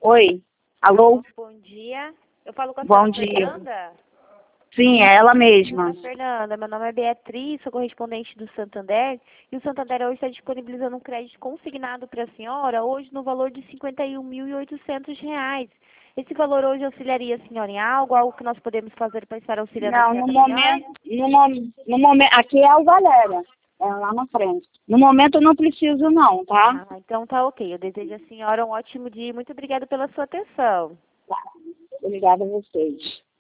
Oi. Alô? Bom dia. Eu falo com a Bom senhora dia. Fernanda? Sim, é ela mesma. Olá, Fernanda, meu nome é Beatriz, sou correspondente do Santander. E o Santander hoje está disponibilizando um crédito consignado para a senhora, hoje no valor de R$ 51.800. Esse valor hoje auxiliaria a senhora em algo que nós podemos fazer para estar auxiliando a Não, senhora no da melhor? momento, no momento, aqui é o Valéria, é lá na frente. No momento eu não preciso não, tá? Então tá ok. Eu desejo à senhora um ótimo dia e muito obrigada pela sua atenção. Tá. Obrigada a vocês.